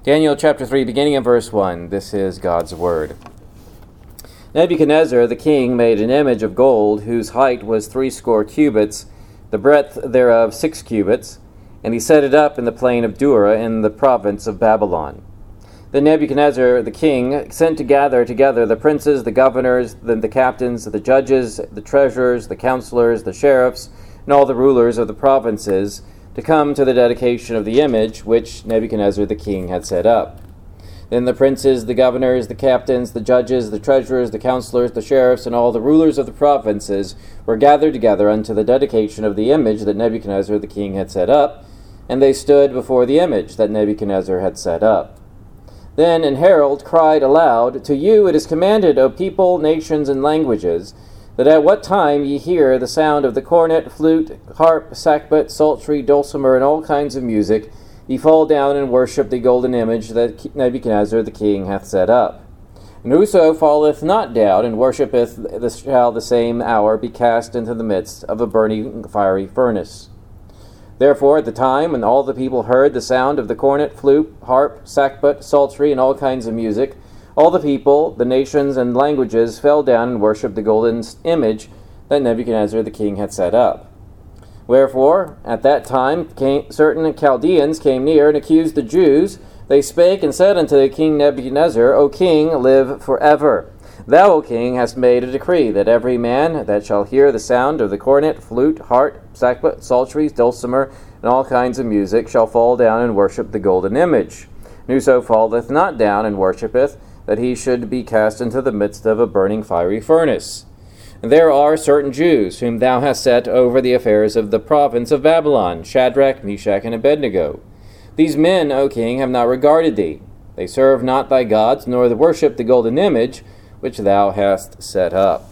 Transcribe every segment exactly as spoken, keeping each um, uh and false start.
Daniel chapter three, beginning in verse one. This is God's word. Nebuchadnezzar the king made an image of gold, whose height was threescore cubits, the breadth thereof six cubits, and he set it up in the plain of Dura in the province of Babylon. Then Nebuchadnezzar the king sent to gather together the princes, the governors, the, the captains, the judges, the treasurers, the counselors, the sheriffs, and all the rulers of the provinces, to come to the dedication of the image which Nebuchadnezzar the king had set up. Then the princes, the governors, the captains, the judges, the treasurers, the counselors, the sheriffs, and all the rulers of the provinces were gathered together unto the dedication of the image that Nebuchadnezzar the king had set up, and they stood before the image that Nebuchadnezzar had set up. Then an herald cried aloud, To you it is commanded, O people, nations, and languages, that at what time ye hear the sound of the cornet, flute, harp, sackbut, psaltery, dulcimer, and all kinds of music, ye fall down and worship the golden image that Nebuchadnezzar the king hath set up. And whoso falleth not down and worshippeth the, shall the same hour be cast into the midst of a burning fiery furnace. Therefore at the time when all the people heard the sound of the cornet, flute, harp, sackbut, psaltery, and all kinds of music, all the people, the nations, and languages fell down and worshipped the golden image that Nebuchadnezzar the king had set up. Wherefore, at that time came, certain Chaldeans came near and accused the Jews. They spake and said unto the king Nebuchadnezzar, O king, live forever. Thou, O king, hast made a decree that every man that shall hear the sound of the cornet, flute, harp, sackbut, psaltery, dulcimer, and all kinds of music shall fall down and worship the golden image. And whoso falleth not down and worshippeth, that he should be cast into the midst of a burning fiery furnace. And there are certain Jews whom thou hast set over the affairs of the province of Babylon, Shadrach, Meshach, and Abednego. These men, O king, have not regarded thee. They serve not thy gods, nor worship the golden image which thou hast set up.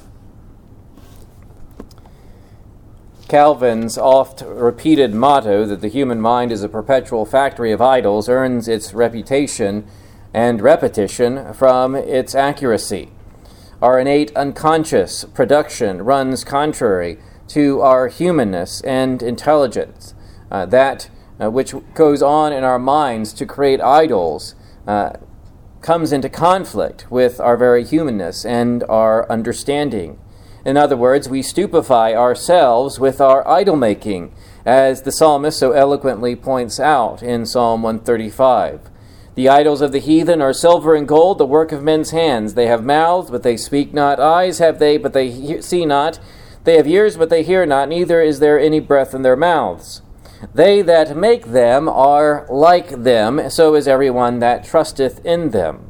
Calvin's oft-repeated motto that the human mind is a perpetual factory of idols earns its reputation and repetition from its accuracy. Our innate unconscious production runs contrary to our humanness and intelligence. Uh, that uh, which goes on in our minds to create idols uh, comes into conflict with our very humanness and our understanding. In other words, we stupefy ourselves with our idol-making, as the psalmist so eloquently points out in Psalm one thirty-five. The idols of the heathen are silver and gold, the work of men's hands. They have mouths, but they speak not. Eyes have they, but they he- see not. They have ears, but they hear not. Neither is there any breath in their mouths. They that make them are like them, so is everyone that trusteth in them.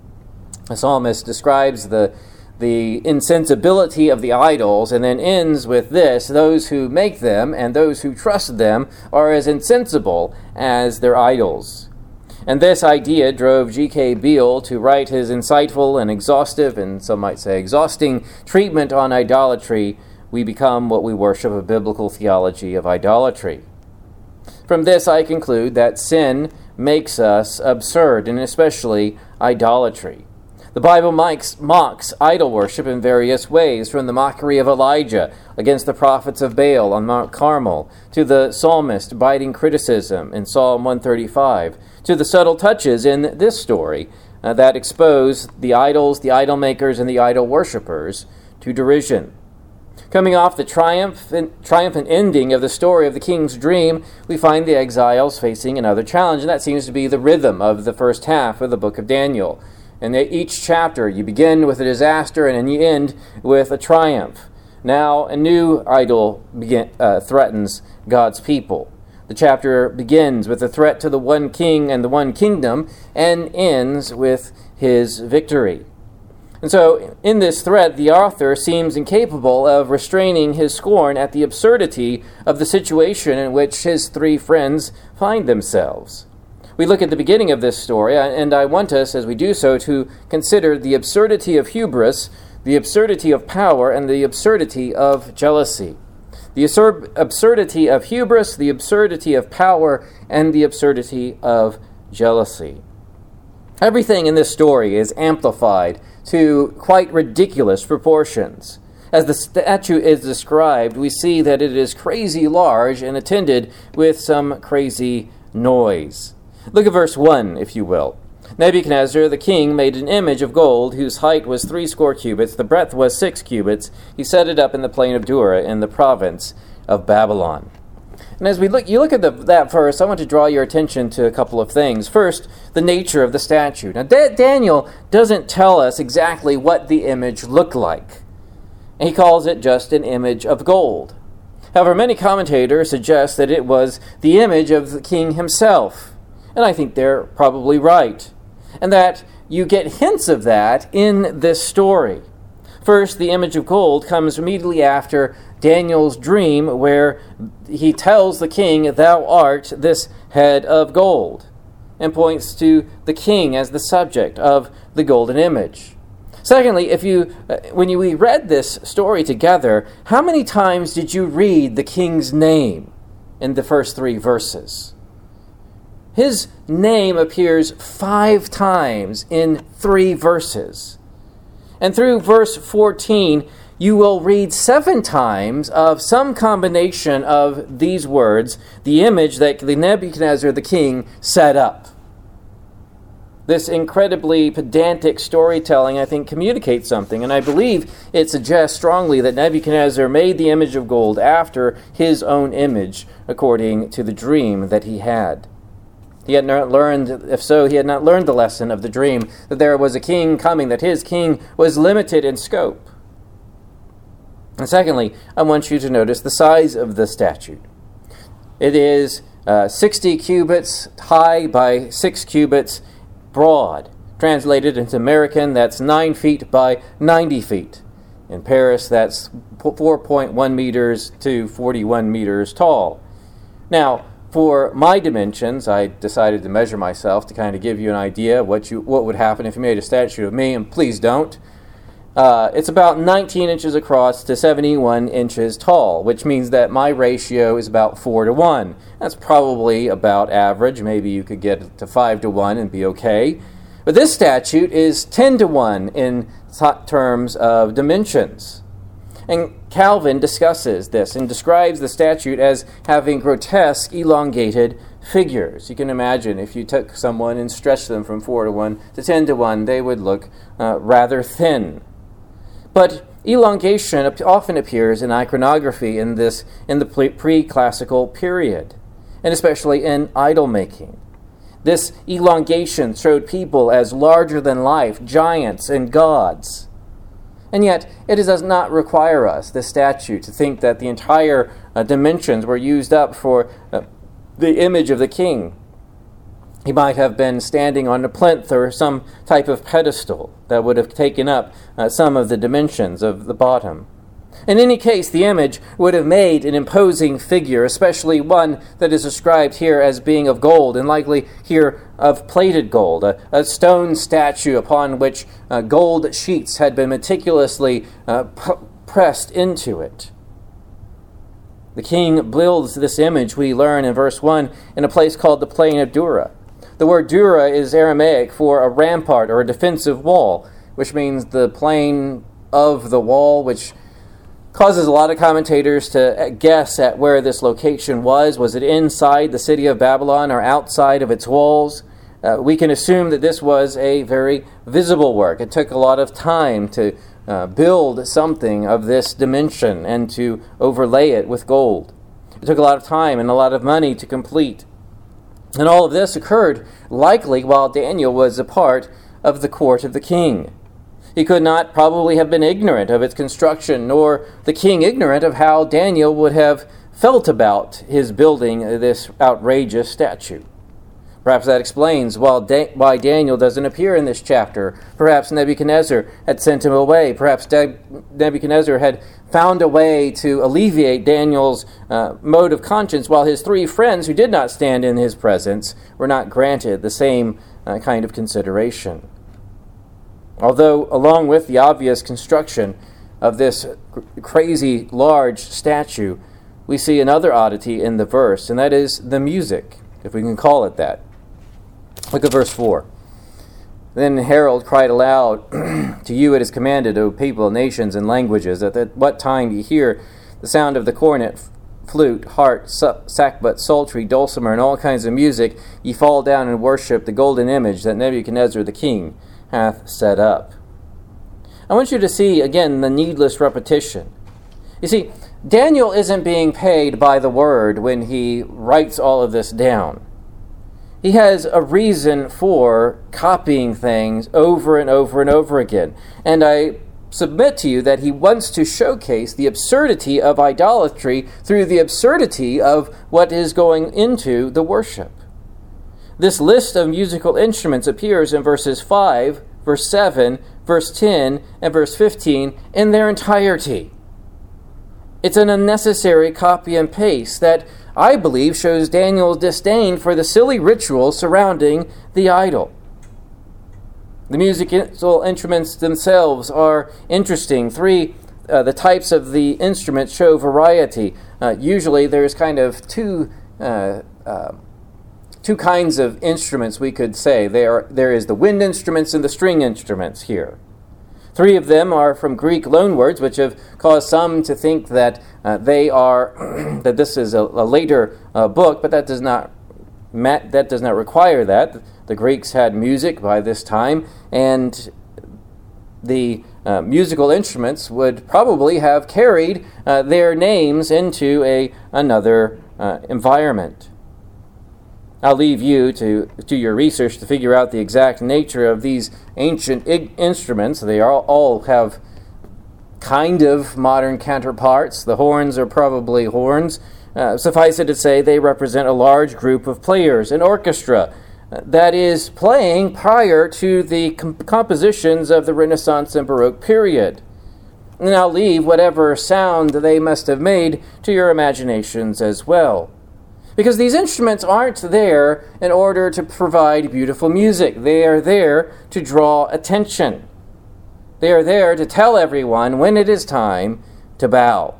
The psalmist describes the, the insensibility of the idols, and then ends with this: those who make them and those who trust them are as insensible as their idols. And this idea drove G K Beale to write his insightful and exhaustive, and some might say exhausting, treatment on idolatry. We become what we worship, a biblical theology of idolatry. From this I conclude that sin makes us absurd, and especially idolatry. The Bible mocks, mocks idol worship in various ways, from the mockery of Elijah against the prophets of Baal on Mount Carmel, to the psalmist biting criticism in Psalm one thirty-five, to the subtle touches in this story uh, that expose the idols, the idol makers, and the idol worshippers to derision. Coming off the triumphant, triumphant ending of the story of the king's dream, we find the exiles facing another challenge, and that seems to be the rhythm of the first half of the book of Daniel. In each chapter, you begin with a disaster and then you end with a triumph. Now, a new idol begin, uh, threatens God's people. The chapter begins with a threat to the one king and the one kingdom and ends with his victory. And so, in this threat, the author seems incapable of restraining his scorn at the absurdity of the situation in which his three friends find themselves. We look at the beginning of this story, and I want us, as we do so, to consider the absurdity of hubris, the absurdity of power, and the absurdity of jealousy. The absur- absurdity of hubris, the absurdity of power, and the absurdity of jealousy. Everything in this story is amplified to quite ridiculous proportions. As the statue is described, we see that it is crazy large and attended with some crazy noise. Look at verse one, if you will. Nebuchadnezzar the king made an image of gold whose height was threescore cubits, the breadth was six cubits. He set it up in the plain of Dura in the province of Babylon. And as we look, you look at the, that verse, I want to draw your attention to a couple of things. First, the nature of the statue. Now, Da- Daniel doesn't tell us exactly what the image looked like. He calls it just an image of gold. However, many commentators suggest that it was the image of the king himself. And I think they're probably right. And that you get hints of that in this story. First, the image of gold comes immediately after Daniel's dream, where he tells the king, "Thou art this head of gold," and points to the king as the subject of the golden image. Secondly, if you, when you, we read this story together, how many times did you read the king's name in the first three verses? His name appears five times in three verses. And through verse fourteen, you will read seven times of some combination of these words, the image that Nebuchadnezzar the king set up. This incredibly pedantic storytelling, I think, communicates something, and I believe it suggests strongly that Nebuchadnezzar made the image of gold after his own image, according to the dream that he had. He had not learned, if so, he had not learned the lesson of the dream, that there was a king coming, that his king was limited in scope. And secondly, I want you to notice the size of the statue. It is uh, sixty cubits high by six cubits broad. Translated into American, that's nine feet by ninety feet. In Paris, that's four point one meters to forty-one meters tall. Now, for my dimensions, I decided to measure myself to kind of give you an idea of what you what would happen if you made a statue of me, and please don't. Uh, it's about nineteen inches across to seventy-one inches tall, which means that my ratio is about four to one. That's probably about average. Maybe you could get to five to one and be okay. But this statue is ten to one in th- terms of dimensions. And Calvin discusses this and describes the statue as having grotesque, elongated figures. You can imagine if you took someone and stretched them from four to one to ten to one, they would look uh, rather thin. But elongation often appears in iconography in this in the pre-classical period, and especially in idol making. This elongation showed people as larger than life, giants and gods. And yet, it does not require us, this statue, to think that the entire uh, dimensions were used up for uh, the image of the king. He might have been standing on a plinth or some type of pedestal that would have taken up uh, some of the dimensions of the bottom. In any case, the image would have made an imposing figure, especially one that is described here as being of gold, and likely here of plated gold, a, a stone statue upon which uh, gold sheets had been meticulously uh, p- pressed into it. The king builds this image, we learn in verse one, in a place called the plain of Dura. The word Dura is Aramaic for a rampart or a defensive wall, which means the plain of the wall, which causes a lot of commentators to guess at where this location was. Was it inside the city of Babylon or outside of its walls? Uh, we can assume that this was a very visible work. It took a lot of time to uh, build something of this dimension and to overlay it with gold. It took a lot of time and a lot of money to complete. And all of this occurred likely while Daniel was a part of the court of the king. He could not probably have been ignorant of its construction, nor the king ignorant of how Daniel would have felt about his building this outrageous statue. Perhaps that explains why Daniel doesn't appear in this chapter. Perhaps Nebuchadnezzar had sent him away. Perhaps Nebuchadnezzar had found a way to alleviate Daniel's uh, mode of conscience, while his three friends who did not stand in his presence were not granted the same uh, kind of consideration. Although, along with the obvious construction of this crazy large statue, we see another oddity in the verse, and that is the music, if we can call it that. Look at verse four. Then Herod cried aloud, "To you it is commanded, O people, nations, and languages, that at what time ye hear the sound of the cornet, flute, harp, sackbut, psaltery, dulcimer, and all kinds of music, ye fall down and worship the golden image that Nebuchadnezzar the king hath set up. I want you to see, again, the needless repetition. You see, Daniel isn't being paid by the word when he writes all of this down. He has a reason for copying things over and over and over again. And I submit to you that he wants to showcase the absurdity of idolatry through the absurdity of what is going into the worship. This list of musical instruments appears in verses five, verse seven, verse ten, and verse fifteen in their entirety. It's an unnecessary copy and paste that I believe shows Daniel's disdain for the silly ritual surrounding the idol. The musical instruments themselves are interesting. Three, uh, the types of the instruments show variety. Uh, usually there's kind of two uh, uh, two kinds of instruments, we could say. There, there is the wind instruments and the string instruments here. Three of them are from Greek loanwords, which have caused some to think that uh, they are that this is a, a later uh, book, but that does not that does not require that. The Greeks had music by this time, and the uh, musical instruments would probably have carried uh, their names into a another uh, environment. I'll leave you to, to your research to figure out the exact nature of these ancient ig- instruments. They all, all have kind of modern counterparts. The horns are probably horns. Uh, suffice it to say, they represent a large group of players, an orchestra uh, that is playing prior to the com- compositions of the Renaissance and Baroque period. And I'll leave whatever sound they must have made to your imaginations as well. Because these instruments aren't there in order to provide beautiful music. They are there to draw attention. They are there to tell everyone when it is time to bow.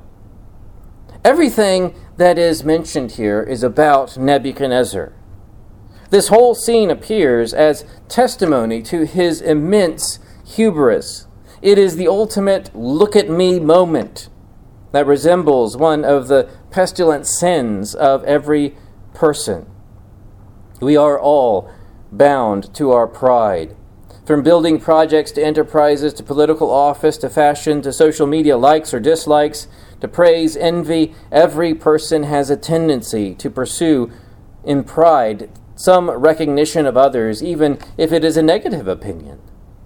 Everything that is mentioned here is about Nebuchadnezzar. This whole scene appears as testimony to his immense hubris. It is the ultimate look-at-me moment that resembles one of the pestilent sins of every person. We are all bound to our pride. From building projects to enterprises to political office to fashion to social media likes or dislikes to praise, envy, every person has a tendency to pursue in pride some recognition of others, even if it is a negative opinion.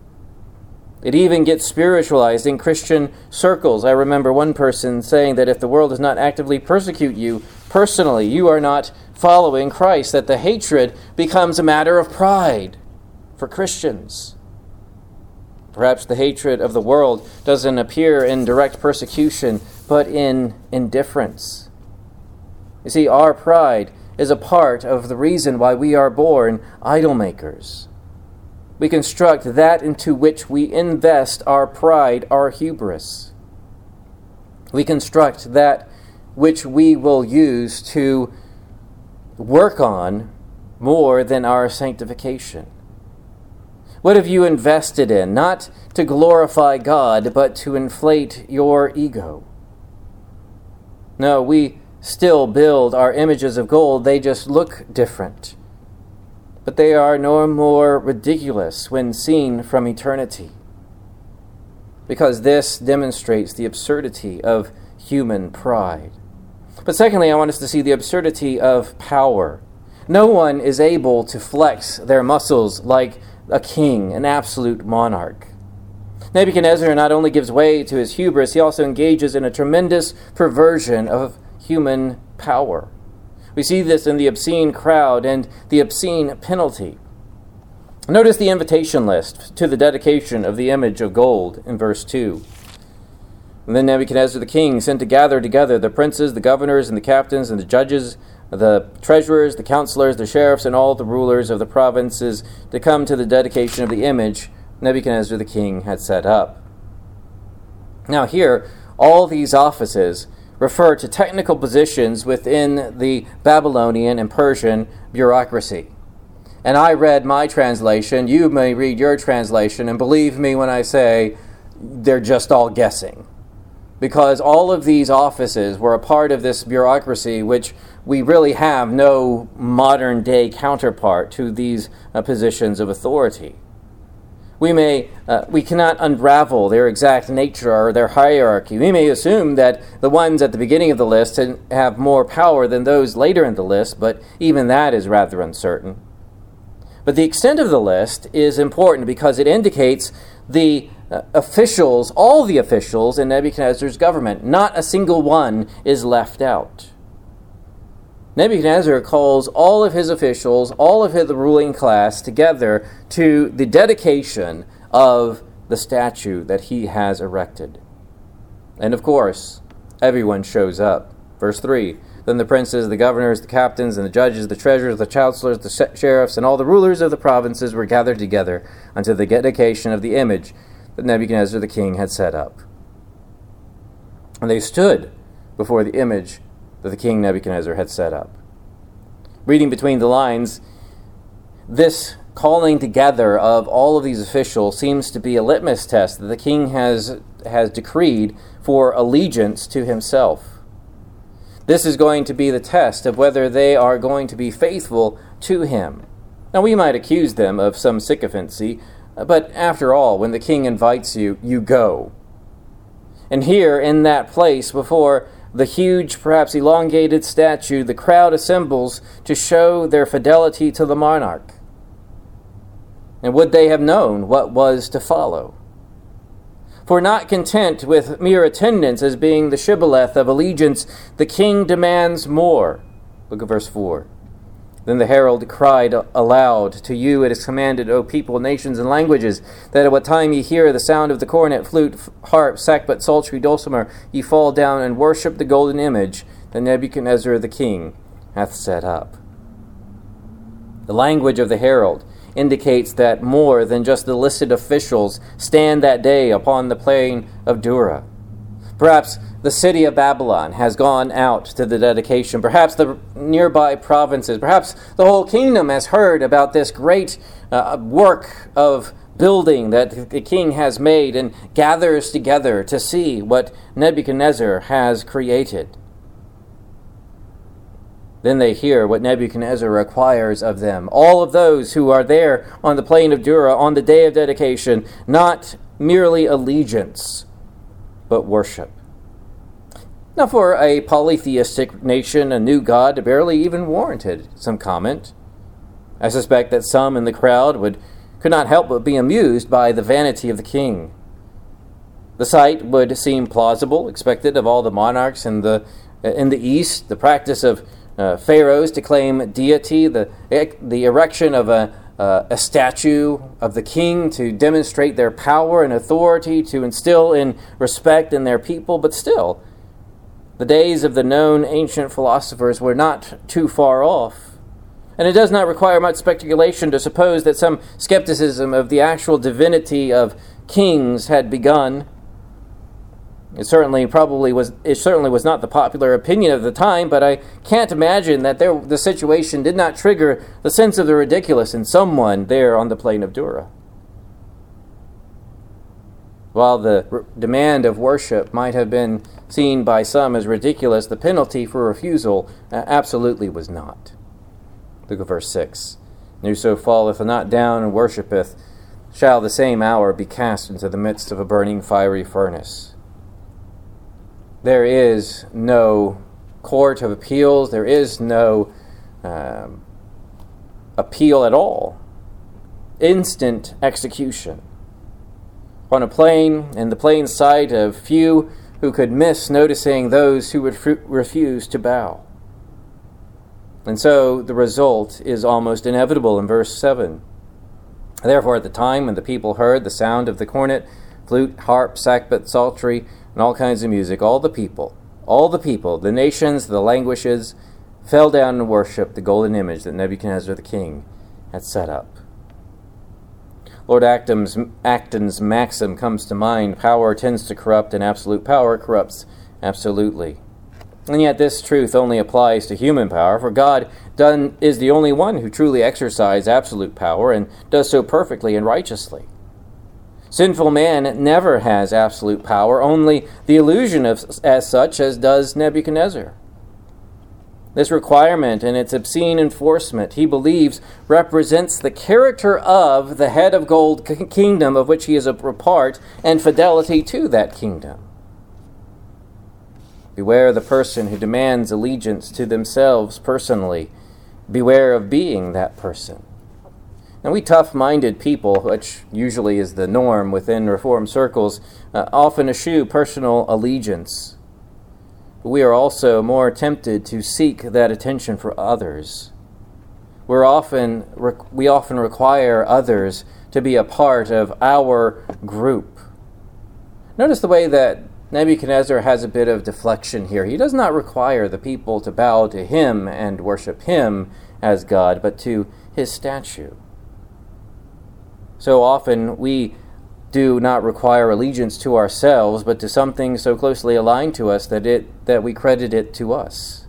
It even gets spiritualized in Christian circles. I remember one person saying that if the world does not actively persecute you personally, you are not following Christ, that the hatred becomes a matter of pride for Christians. Perhaps the hatred of the world doesn't appear in direct persecution, but in indifference. You see, our pride is a part of the reason why we are born idol makers. We construct that into which we invest our pride, our hubris. We construct that which we will use to work on more than our sanctification. What have you invested in? Not to glorify God, but to inflate your ego. No, we still build our images of gold. They just look different. But they are no more ridiculous when seen from eternity. Because this demonstrates the absurdity of human pride. But secondly, I want us to see the absurdity of power. No one is able to flex their muscles like a king, an absolute monarch. Nebuchadnezzar not only gives way to his hubris, he also engages in a tremendous perversion of human power. We see this in the obscene crowd and the obscene penalty. Notice the invitation list to the dedication of the image of gold in verse two. And then Nebuchadnezzar the king sent to gather together the princes, the governors, and the captains, and the judges, the treasurers, the counselors, the sheriffs, and all the rulers of the provinces to come to the dedication of the image Nebuchadnezzar the king had set up. Now here, all these offices refer to technical positions within the Babylonian and Persian bureaucracy. And I read my translation, you may read your translation, and believe me when I say they're just all guessing. because all of these offices were a part of this bureaucracy which we really have no modern-day counterpart to these uh, positions of authority. We may, uh, we cannot unravel their exact nature or their hierarchy. We may assume that the ones at the beginning of the list have more power than those later in the list, but even that is rather uncertain. But the extent of the list is important because it indicates the uh, officials, all the officials in Nebuchadnezzar's government. Not a single one is left out. Nebuchadnezzar calls all of his officials, all of his ruling class together to the dedication of the statue that he has erected. And of course, everyone shows up. Verse three, then the princes, the governors, the captains, and the judges, the treasurers, the chancellors, the sheriffs, and all the rulers of the provinces were gathered together unto the dedication of the image that Nebuchadnezzar the king had set up. And they stood before the image that the king Nebuchadnezzar had set up. Reading between the lines, this calling together of all of these officials seems to be a litmus test that the king has, has decreed for allegiance to himself. This is going to be the test of whether they are going to be faithful to him. Now, we might accuse them of some sycophancy, but after all, when the king invites you, you go. And here, in that place, before the huge, perhaps elongated statue, the crowd assembles to show their fidelity to the monarch. And would they have known what was to follow? For not content with mere attendance as being the shibboleth of allegiance, the king demands more. Look at verse four. Then the herald cried aloud, to you it is commanded, O people, nations, and languages, that at what time ye hear the sound of the cornet, flute, harp, sackbut, psaltery, dulcimer, ye fall down and worship the golden image that Nebuchadnezzar the king hath set up. The language of the herald indicates that more than just the listed officials stand that day upon the plain of Dura. Perhaps the city of Babylon has gone out to the dedication. Perhaps the nearby provinces, perhaps the whole kingdom has heard about this great uh, work of building that the king has made and gathers together to see what Nebuchadnezzar has created. Then they hear what Nebuchadnezzar requires of them. All of those who are there on the plain of Dura on the day of dedication, not merely allegiance, but worship. Now, for a polytheistic nation, a new god barely even warranted some comment. I suspect that some in the crowd would could not help but be amused by the vanity of the king. The sight would seem plausible, expected of all the monarchs in the in the East. The practice of uh, pharaohs to claim deity, the the erection of a uh, a statue of the king to demonstrate their power and authority, to instill in respect in their people. But still, the days of the known ancient philosophers were not too far off. And it does not require much speculation to suppose that some skepticism of the actual divinity of kings had begun. It certainly probably was. It certainly was not the popular opinion of the time, but I can't imagine that there, the situation did not trigger the sense of the ridiculous in someone there on the plain of Dura. While the r- demand of worship might have been seen by some as ridiculous, the penalty for refusal uh, absolutely was not. Look at verse six. And whoso falleth not down and worshipeth shall the same hour be cast into the midst of a burning fiery furnace. There is no court of appeals. There is no um, appeal at all. Instant execution. On a plain, in the plain sight of few who could miss noticing those who would f- refuse to bow. And so the result is almost inevitable in verse seven. Therefore, at the time when the people heard the sound of the cornet, flute, harp, sackbut, psaltery, and all kinds of music, all the people, all the people, the nations, the languages, fell down and worshipped the golden image that Nebuchadnezzar the king had set up. Lord Acton's, Acton's maxim comes to mind: power tends to corrupt, and absolute power corrupts absolutely. And yet this truth only applies to human power, for God done, is the only one who truly exercises absolute power and does so perfectly and righteously. Sinful man never has absolute power, only the illusion of as such as does Nebuchadnezzar. This requirement and its obscene enforcement, he believes, represents the character of the head of gold kingdom of which he is a part, and fidelity to that kingdom. Beware the person who demands allegiance to themselves personally. Beware of being that person. Now, we tough-minded people, which usually is the norm within Reformed circles, uh, often eschew personal allegiance. But we are also more tempted to seek that attention for others. We're often we often require others to be a part of our group. Notice the way that Nebuchadnezzar has a bit of deflection here. He does not require the people to bow to him and worship him as God, but to his statue. So often we do not require allegiance to ourselves, but to something so closely aligned to us that it that we credit it to us.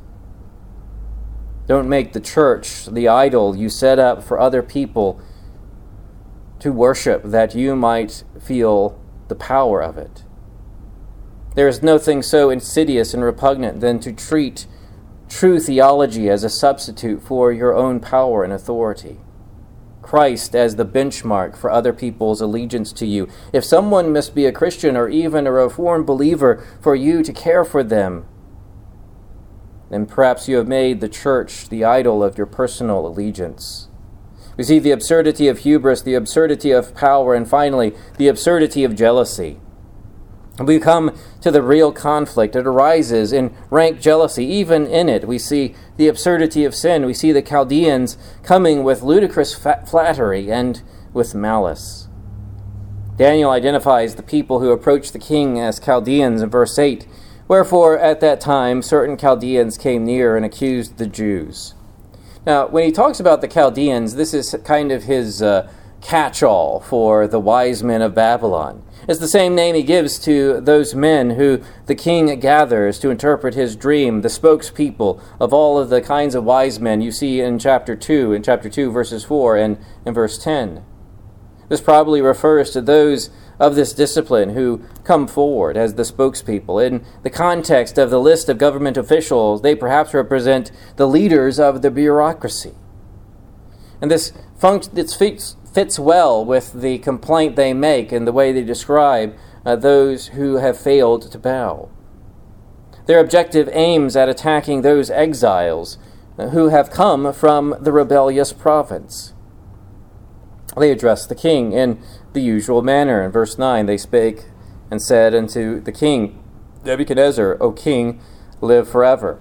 Don't make the church the idol you set up for other people to worship, that you might feel the power of it. There is nothing so insidious and repugnant than to treat true theology as a substitute for your own power and authority. Christ as the benchmark for other people's allegiance to you. If someone must be a Christian or even a Reformed believer for you to care for them, then perhaps you have made the church the idol of your personal allegiance. We see the absurdity of hubris, the absurdity of power, and finally, the absurdity of jealousy. We come to the real conflict. It arises in rank jealousy. Even in it, we see the absurdity of sin. We see the Chaldeans coming with ludicrous flattery and with malice. Daniel identifies the people who approached the king as Chaldeans in verse eight. Wherefore, at that time, certain Chaldeans came near and accused the Jews. Now, when he talks about the Chaldeans, this is kind of his uh, catch-all for the wise men of Babylon. It's the same name he gives to those men who the king gathers to interpret his dream, the spokespeople of all of the kinds of wise men you see in chapter two, in chapter two, verses four and in verse ten. This probably refers to those of this discipline who come forward as the spokespeople. In the context of the list of government officials, they perhaps represent the leaders of the bureaucracy. And this function, this fits, fits well with the complaint they make and the way they describe uh, those who have failed to bow. Their objective aims at attacking those exiles uh, who have come from the rebellious province. They addressed the king in the usual manner. In verse nine, they spake and said unto the king, Nebuchadnezzar, O king, live forever.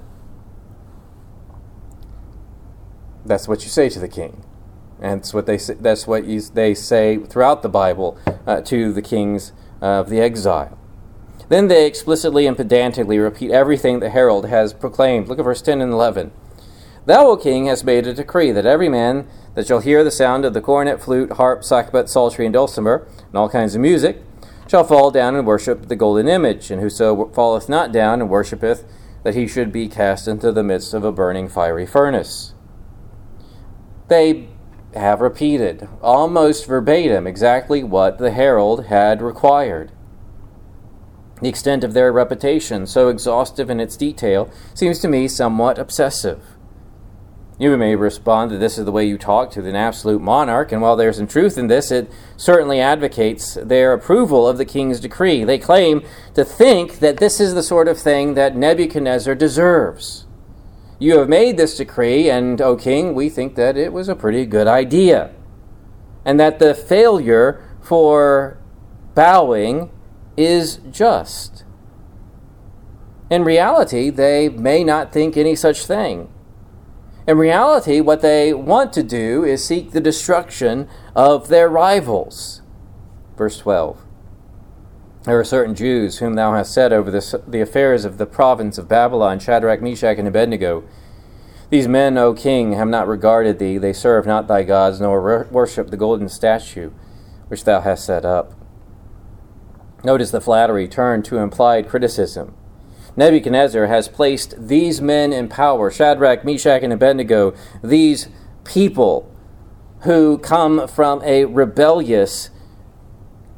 That's what you say to the king. And that's what they say, that's what you, they say throughout the Bible uh, to the kings of the exile. Then they explicitly and pedantically repeat everything the herald has proclaimed. Look at verse ten and eleven. Thou, O king, hast made a decree that every man that shall hear the sound of the cornet, flute, harp, sackbut, psaltery, and dulcimer, and all kinds of music, shall fall down and worship the golden image, and whoso falleth not down and worshipeth, that he should be cast into the midst of a burning fiery furnace. They have repeated, almost verbatim, exactly what the herald had required. The extent of their repetition, so exhaustive in its detail, seems to me somewhat obsessive. You may respond that this is the way you talk to an absolute monarch, and while there's some truth in this, it certainly advocates their approval of the king's decree. They claim to think that this is the sort of thing that Nebuchadnezzar deserves. You have made this decree, and, O king, we think that it was a pretty good idea, and that the failure for bowing is just. In reality, they may not think any such thing. In reality, what they want to do is seek the destruction of their rivals. Verse twelve. There are certain Jews whom thou hast set over this, the affairs of the province of Babylon, Shadrach, Meshach, and Abednego. These men, O king, have not regarded thee. They serve not thy gods, nor worship the golden statue which thou hast set up. Notice the flattery turned to implied criticism. Nebuchadnezzar has placed these men in power, Shadrach, Meshach, and Abednego, these people who come from a rebellious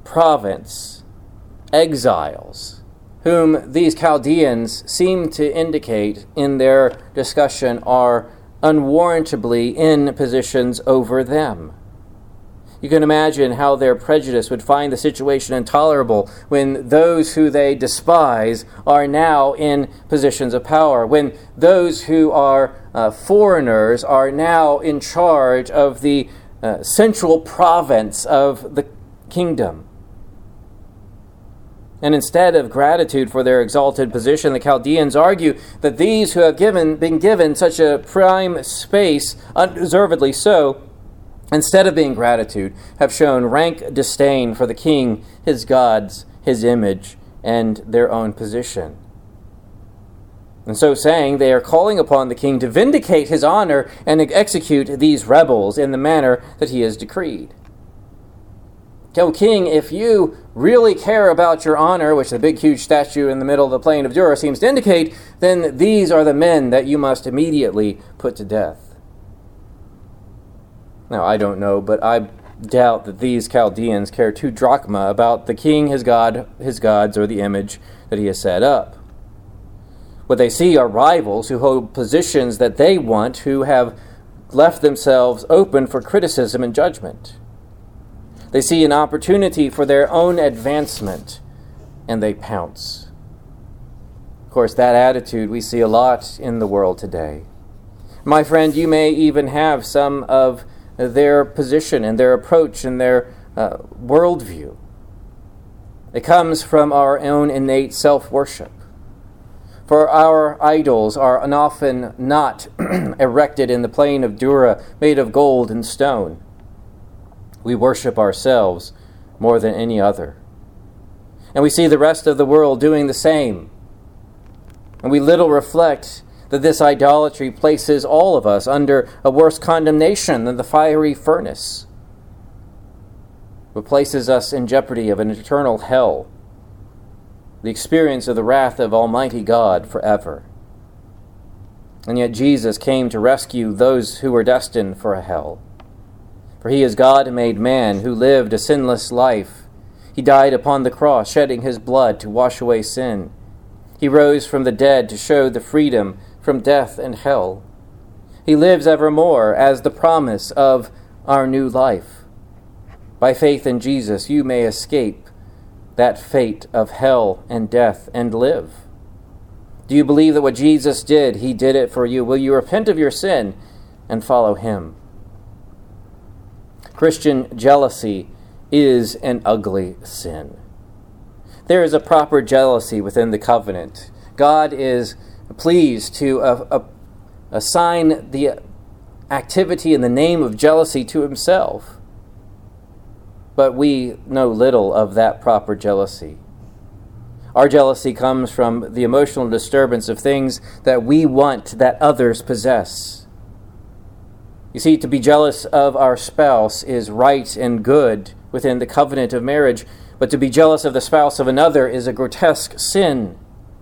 province, exiles, whom these Chaldeans seem to indicate in their discussion are unwarrantably in positions over them. You can imagine how their prejudice would find the situation intolerable when those who they despise are now in positions of power, when those who are uh, foreigners are now in charge of the uh, central province of the kingdom. And instead of gratitude for their exalted position, the Chaldeans argue that these who have given, been given such a prime space, undeservedly so, instead of being gratitude, have shown rank disdain for the king, his gods, his image, and their own position. And so saying, they are calling upon the king to vindicate his honor and execute these rebels in the manner that he has decreed. O king, if you really care about your honor, which the big huge statue in the middle of the plain of Dura seems to indicate, then these are the men that you must immediately put to death. Now, I don't know, but I doubt that these Chaldeans care two drachma about the king, his god, his gods, or the image that he has set up. What they see are rivals who hold positions that they want, who have left themselves open for criticism and judgment. They see an opportunity for their own advancement, and they pounce. Of course, that attitude we see a lot in the world today. My friend, you may even have some of their position and their approach and their uh, worldview. It comes from our own innate self-worship. For our idols are often not erected in the plain of Dura, made of gold and stone. We worship ourselves more than any other. And we see the rest of the world doing the same. And we little reflect that this idolatry places all of us under a worse condemnation than the fiery furnace. It places us in jeopardy of an eternal hell, the experience of the wrath of Almighty God forever. And yet Jesus came to rescue those who were destined for a hell. For he is God made man who lived a sinless life. He died upon the cross, shedding his blood to wash away sin. He rose from the dead to show the freedom from death and hell. He lives evermore as the promise of our new life. By faith in Jesus, you may escape that fate of hell and death and live. Do you believe that what Jesus did, he did it for you? Will you repent of your sin and follow him? Christian jealousy is an ugly sin. There is a proper jealousy within the covenant. God is pleased to uh, uh, assign the activity in the name of jealousy to himself. But we know little of that proper jealousy. Our jealousy comes from the emotional disturbance of things that we want that others possess. You see, to be jealous of our spouse is right and good within the covenant of marriage, but to be jealous of the spouse of another is a grotesque sin.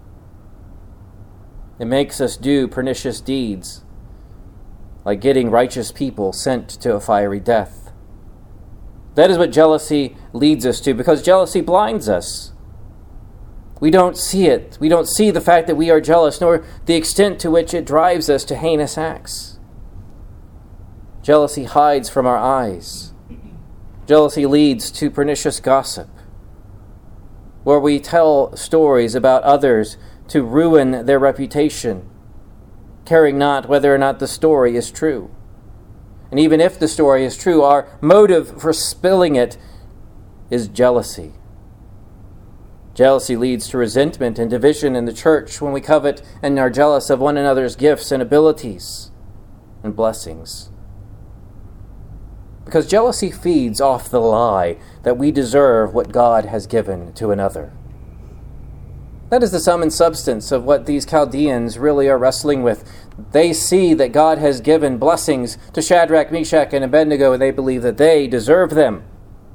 It makes us do pernicious deeds, like getting righteous people sent to a fiery death. That is what jealousy leads us to, because jealousy blinds us. We don't see it. We don't see the fact that we are jealous, nor the extent to which it drives us to heinous acts. Jealousy hides from our eyes. Jealousy leads to pernicious gossip, where we tell stories about others to ruin their reputation, caring not whether or not the story is true. And even if the story is true, our motive for spilling it is jealousy. Jealousy leads to resentment and division in the church when we covet and are jealous of one another's gifts and abilities and blessings. Because jealousy feeds off the lie that we deserve what God has given to another. That is the sum and substance of what these Chaldeans really are wrestling with. They see that God has given blessings to Shadrach, Meshach, and Abednego, and they believe that they deserve them.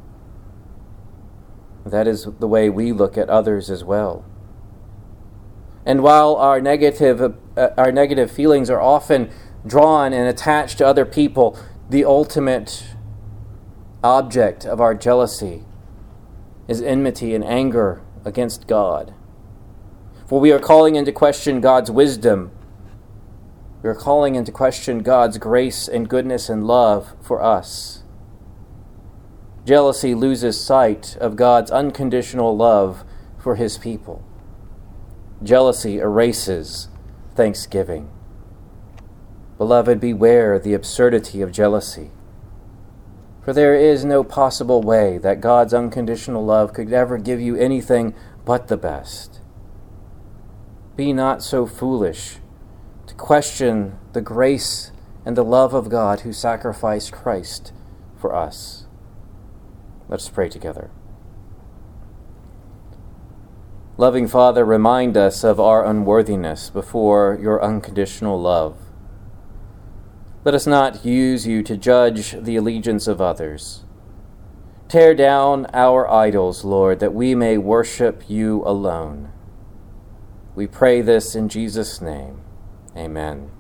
That is the way we look at others as well. And while our negative, uh, our negative feelings are often drawn and attached to other people, the ultimate object of our jealousy is enmity and anger against God. For we are calling into question God's wisdom. We are calling into question God's grace and goodness and love for us. Jealousy loses sight of God's unconditional love for his people. Jealousy erases thanksgiving. Beloved, beware the absurdity of jealousy. For there is no possible way that God's unconditional love could ever give you anything but the best. Be not so foolish to question the grace and the love of God who sacrificed Christ for us. Let's pray together. Loving Father, remind us of our unworthiness before your unconditional love. Let us not use you to judge the allegiance of others. Tear down our idols, Lord, that we may worship you alone. We pray this in Jesus' name. Amen.